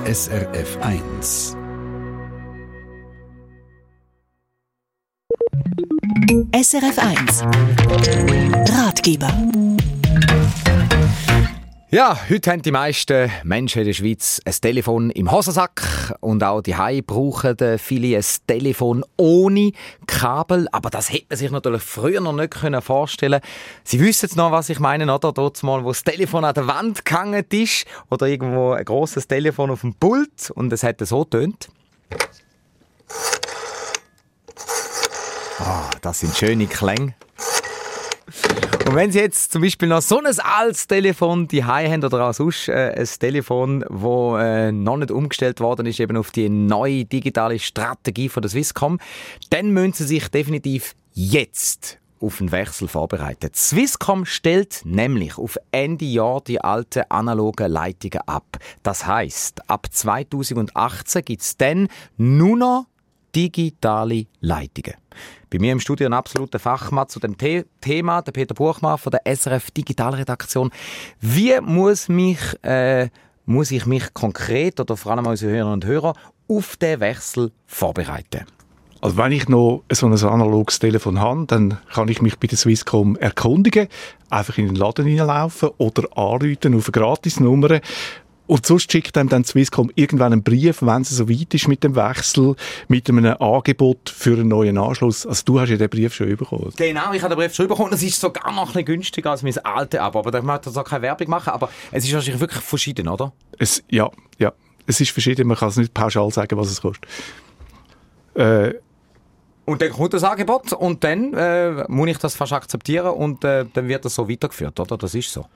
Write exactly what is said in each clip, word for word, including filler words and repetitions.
S R F eins. S R F eins Ratgeber. Ja, heute haben die meisten Menschen in der Schweiz ein Telefon im Hosensack und auch die Hause brauchen viele ein Telefon ohne Kabel. Aber das hätte man sich natürlich früher noch nicht vorstellen können. Sie wissen jetzt noch, was ich meine, oder? Dort mal, wo das Telefon an der Wand gehangen ist oder irgendwo ein grosses Telefon auf dem Pult und es hat so getönt. Ah, oh, das sind schöne Klänge. Und wenn Sie jetzt zum Beispiel noch so ein altes Telefon daheim haben oder auch sonst äh, ein Telefon, das äh, noch nicht umgestellt worden ist eben auf die neue digitale Strategie von der Swisscom, dann müssen Sie sich definitiv jetzt auf den Wechsel vorbereiten. Die Swisscom stellt nämlich auf Ende Jahr die alten analogen Leitungen ab. Das heisst, ab zweitausendachtzehn gibt es dann nur noch digitale Leitungen. Bei mir im Studio ein absoluter Fachmann zu dem The- Thema, der Peter Buchmann von der S R F Digitalredaktion. Wie muss, mich, äh, muss ich mich konkret oder vor allem unsere Hörerinnen und Hörer auf den Wechsel vorbereiten? Also wenn ich noch so ein analoges Telefon habe, dann kann ich mich bei der Swisscom erkundigen, einfach in den Laden hineinlaufen oder anrufen auf eine Gratisnummer. Und sonst schickt einem dann Swisscom irgendwann einen Brief, wenn es so weit ist mit dem Wechsel, mit einem Angebot für einen neuen Anschluss. Also du hast ja den Brief schon bekommen. Genau, ich habe den Brief schon bekommen. Das ist sogar noch ein bisschen günstiger als mein altes Abo. Aber da möchte ich auch keine Werbung machen. Aber es ist wahrscheinlich wirklich verschieden, oder? Es, ja, ja. Es ist verschieden. Man kann es nicht pauschal sagen, was es kostet. Äh, Und dann kommt das Angebot und dann äh, muss ich das fast akzeptieren und äh, dann wird das so weitergeführt, oder? Das ist so.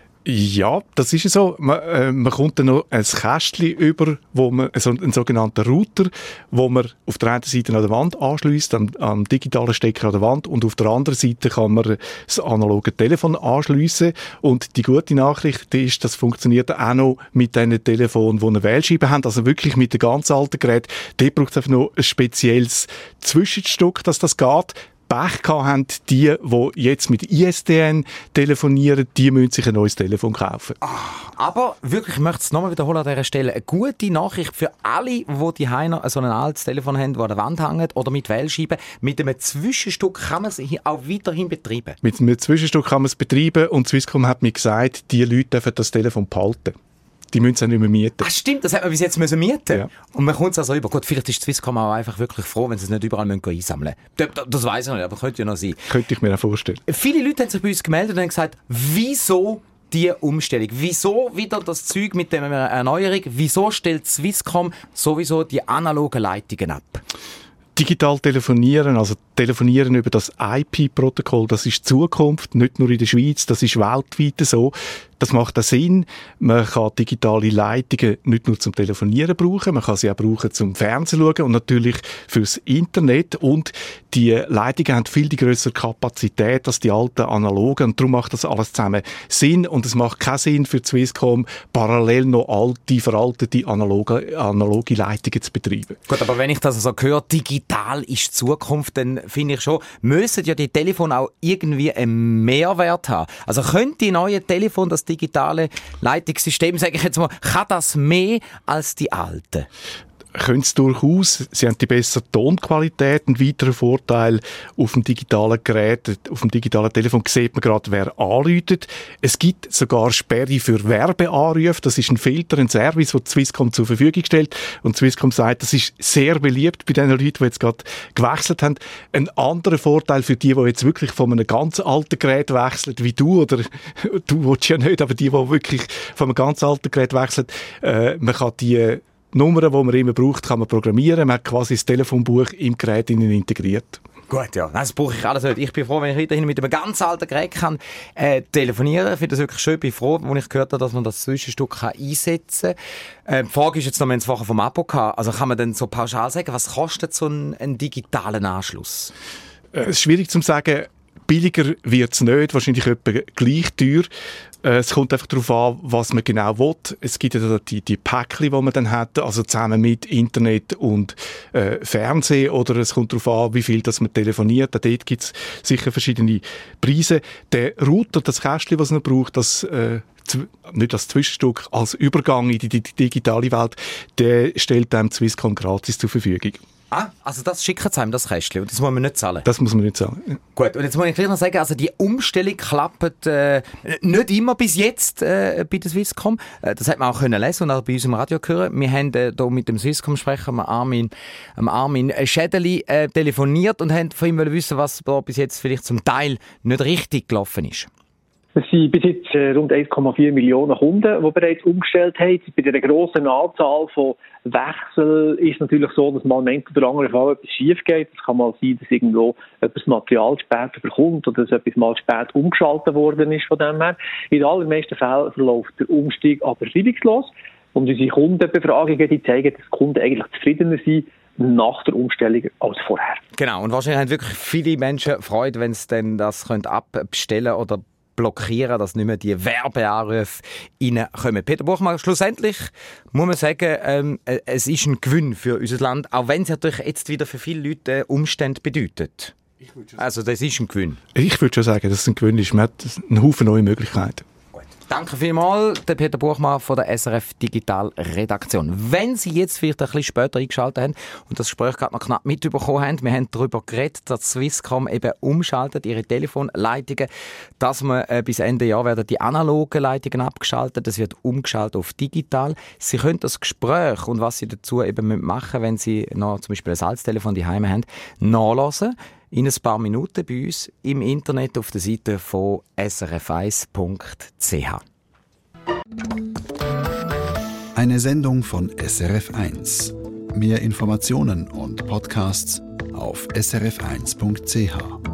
Ja, das ist so. Man, äh, man kommt dann noch ein Kästchen über, wo man, also einen sogenannten Router, wo man auf der einen Seite an der Wand anschliesst, am, am digitalen Stecker an der Wand, und auf der anderen Seite kann man das analoge Telefon anschliessen. Und die gute Nachricht ist, das funktioniert auch noch mit den Telefonen, die eine Wählscheibe haben, also wirklich mit den ganz alten Geräten. Dort braucht es einfach noch ein spezielles Zwischenstück, dass das geht. Pech gehabt haben die, die jetzt mit I S D N telefonieren, die müssen sich ein neues Telefon kaufen. Ach, aber wirklich, ich möchte es nochmal wiederholen an dieser Stelle. Eine gute Nachricht für alle, die die Heiner so ein altes Telefon haben, das an der Wand hängt oder mit Wählscheiben. Mit einem Zwischenstück kann man es auch weiterhin betreiben. Mit einem Zwischenstück kann man es betreiben, und Swisscom hat mir gesagt, die Leute dürfen das Telefon behalten. Die müssen es auch nicht mehr mieten. Ach stimmt, das hat man bis jetzt müssen mieten. Ja. Und man kommt es also über. Gut, vielleicht ist Swisscom auch einfach wirklich froh, wenn sie es nicht überall müssen einsammeln müssen. Das, das weiss ich nicht, aber könnte ja noch sein. Könnte ich mir auch vorstellen. Viele Leute haben sich bei uns gemeldet und haben gesagt, wieso die Umstellung? Wieso wieder das Zeug mit der Erneuerung? Wieso stellt Swisscom sowieso die analogen Leitungen ab? Digital telefonieren, also telefonieren über das I P-Protokoll, das ist Zukunft, nicht nur in der Schweiz, das ist weltweit so. Das macht auch Sinn. Man kann digitale Leitungen nicht nur zum Telefonieren brauchen, man kann sie auch brauchen zum Fernsehen schauen und natürlich fürs Internet. Und die Leitungen haben viel die grössere Kapazität als die alten analogen, und darum macht das alles zusammen Sinn. Und es macht keinen Sinn für die Swisscom, parallel noch alte, veraltete analoge, analoge Leitungen zu betreiben. Gut, aber wenn ich das also höre, digital ist Zukunft, dann finde ich schon, müssen ja die Telefone auch irgendwie einen Mehrwert haben. Also können die neuen Telefone, das digitale Leitungssystem, sage ich jetzt mal, kann das mehr als die alten? Können es durchaus. Sie haben die bessere Tonqualität. Ein weiterer Vorteil auf dem digitalen Gerät, auf dem digitalen Telefon sieht man gerade, wer anruft. Es gibt sogar Sperre für Werbeanrufe. Das ist ein Filter, ein Service, den Swisscom zur Verfügung stellt. Und Swisscom sagt, das ist sehr beliebt bei den Leuten, die jetzt gerade gewechselt haben. Ein anderer Vorteil für die, die jetzt wirklich von einem ganz alten Gerät wechseln, wie du, oder du willst ja nicht, aber die, die wirklich von einem ganz alten Gerät wechseln, äh, man kann die Nummern, die man immer braucht, kann man programmieren. Man hat quasi das Telefonbuch im Gerät integriert. Gut, ja. Das brauche ich alles nicht. Ich bin froh, wenn ich weiterhin mit einem ganz alten Gerät kann, äh, telefonieren. Ich finde das wirklich schön. Ich bin froh, als ich gehört habe, dass man das Zwischenstück kann einsetzen kann. Äh, die Frage ist jetzt noch, wenn es vorher vom Abo kam, also kann man dann so pauschal sagen, was kostet so ein, ein digitalen Anschluss? Es äh, ist schwierig zu sagen. Billiger wird es nicht, wahrscheinlich etwa gleich teuer. Äh, es kommt einfach darauf an, was man genau will. Es gibt ja die, die Päckchen, die man dann hat, also zusammen mit Internet und äh, Fernsehen, oder es kommt darauf an, wie viel das man telefoniert. Auch dort gibt es sicher verschiedene Preise. Der Router, das Kästchen, was man braucht, das äh, nicht als Zwischenstück, als Übergang in die, die, die digitale Welt, der stellt einem Swisscom gratis zur Verfügung. Ah, also das schicken sie einem, das Kästchen, und das muss man nicht zahlen? Das muss man nicht zahlen. Ja. Gut, und jetzt muss ich gleich noch sagen, also die Umstellung klappt äh, nicht immer bis jetzt äh, bei der Swisscom. Äh, das hat man auch können lesen und auch bei uns im Radio hören. Wir haben äh, hier mit dem Swisscom-Sprecher, Armin, Armin Schädeli, äh, telefoniert und haben von ihm wissen, was da bis jetzt vielleicht zum Teil nicht richtig gelaufen ist. Es sind bis jetzt rund eins Komma vier Millionen Kunden, die bereits umgestellt haben. Bei einer grossen Anzahl von Wechseln ist es natürlich so, dass mal im einen oder anderen Fall etwas schief geht. Es kann mal sein, dass irgendwo etwas Material spät bekommt oder dass etwas mal spät umgeschaltet worden ist von dem her. In den allermeisten Fällen verläuft der Umstieg aber reibungslos. Und unsere Kundenbefragungen, die zeigen, dass die Kunden eigentlich zufriedener sind nach der Umstellung als vorher. Genau, und wahrscheinlich haben wirklich viele Menschen Freude, wenn sie dann das abbestellen oder blockieren, dass nicht mehr die Werbeanrufe reinkommen. Peter Buchmann, schlussendlich muss man sagen, ähm, es ist ein Gewinn für unser Land, auch wenn es natürlich jetzt wieder für viele Leute Umstände bedeutet. Also das ist ein Gewinn. Ich würde schon sagen, dass es ein Gewinn ist. Man hat einen Haufen neue Möglichkeiten. Danke vielmals, der Peter Buchmann von der S R F Digital Redaktion. Wenn Sie jetzt vielleicht ein bisschen später eingeschaltet haben und das Gespräch gerade noch knapp mitbekommen haben, wir haben darüber geredet, dass Swisscom eben umschaltet, ihre Telefonleitungen, dass man äh, bis Ende Jahr werden die analogen Leitungen abgeschaltet, das wird umgeschaltet auf digital. Sie können das Gespräch und was Sie dazu eben machen, wenn Sie noch zum Beispiel ein Salztelefon daheim haben, nachlesen. In ein paar Minuten bei uns im Internet auf der Seite von s r f eins punkt c h. Eine Sendung von S R F eins. Mehr Informationen und Podcasts auf s r f eins punkt c h.